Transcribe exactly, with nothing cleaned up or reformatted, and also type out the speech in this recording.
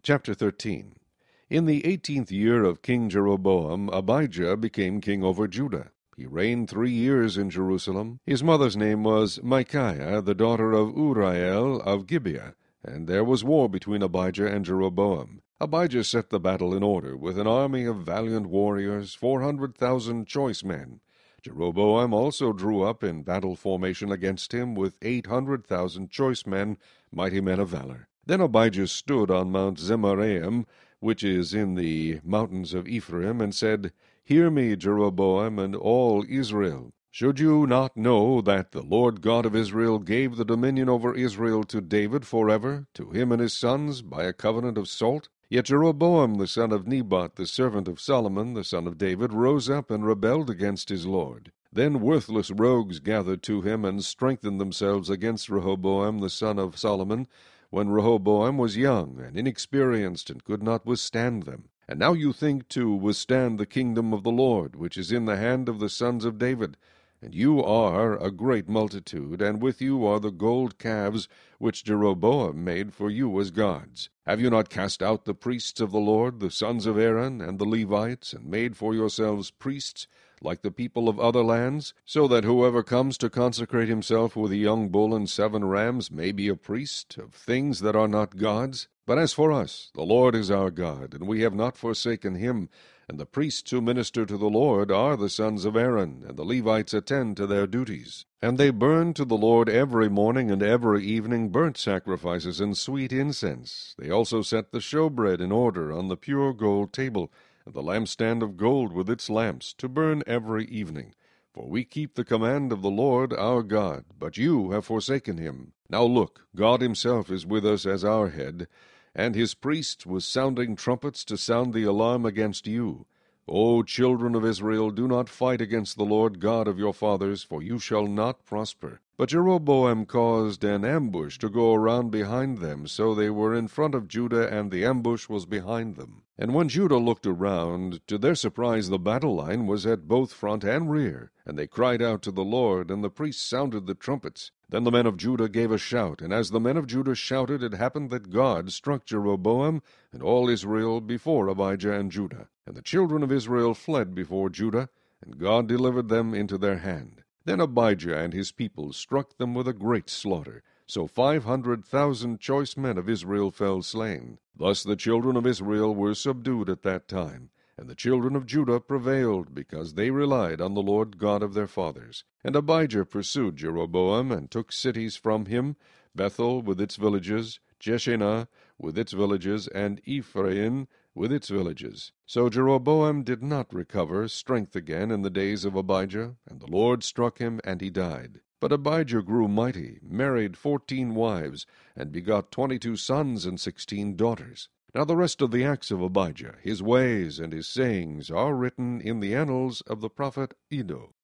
Chapter thirteen. In the eighteenth year of King Jeroboam, Abijah became king over Judah. He reigned three years in Jerusalem. His mother's name was Micaiah, the daughter of Uriel of Gibeah, and there was war between Abijah and Jeroboam. Abijah set the battle in order with an army of valiant warriors, four hundred thousand choice men. Jeroboam also drew up in battle formation against him with eight hundred thousand choice men, mighty men of valor. Then Abijah stood on Mount Zemaraim, which is in the mountains of Ephraim, and said, Hear me, Jeroboam, and all Israel. Should you not know that the Lord God of Israel gave the dominion over Israel to David forever, to him and his sons, by a covenant of salt? Yet Jeroboam the son of Nebat, the servant of Solomon, the son of David, rose up and rebelled against his Lord. Then worthless rogues gathered to him, and strengthened themselves against Rehoboam the son of Solomon, when Rehoboam was young and inexperienced, and could not withstand them. And now you think to withstand the kingdom of the Lord, which is in the hand of the sons of David. And you are a great multitude, and with you are the gold calves which Jeroboam made for you as gods. Have you not cast out the priests of the Lord, the sons of Aaron, and the Levites, and made for yourselves priests, like the people of other lands, so that whoever comes to consecrate himself with a young bull and seven rams may be a priest of things that are not gods? But as for us, the Lord is our God, and we have not forsaken him. And the priests who minister to the Lord are the sons of Aaron, and the Levites attend to their duties. And they burn to the Lord every morning and every evening burnt sacrifices and sweet incense. They also set the showbread in order on the pure gold table, and the lampstand of gold with its lamps, to burn every evening. For we keep the command of the Lord our God, but you have forsaken him. Now look, God himself is with us as our head, and his priests with sounding trumpets to sound the alarm against you. O children of Israel, do not fight against the Lord God of your fathers, for you shall not prosper. But Jeroboam caused an ambush to go around behind them, so they were in front of Judah, and the ambush was behind them. And when Judah looked around, to their surprise the battle line was at both front and rear, and they cried out to the Lord, and the priests sounded the trumpets. Then the men of Judah gave a shout, and as the men of Judah shouted, it happened that God struck Jeroboam and all Israel before Abijah and Judah. And the children of Israel fled before Judah, and God delivered them into their hand. Then Abijah and his people struck them with a great slaughter, so five hundred thousand choice men of Israel fell slain. Thus the children of Israel were subdued at that time. And the children of Judah prevailed, because they relied on the Lord God of their fathers. And Abijah pursued Jeroboam, and took cities from him, Bethel with its villages, Jeshanah with its villages, and Ephraim with its villages. So Jeroboam did not recover strength again in the days of Abijah, and the Lord struck him, and he died. But Abijah grew mighty, married fourteen wives, and begot twenty-two sons and sixteen daughters. Now the rest of the acts of Abijah, his ways and his sayings, are written in the annals of the prophet Iddo.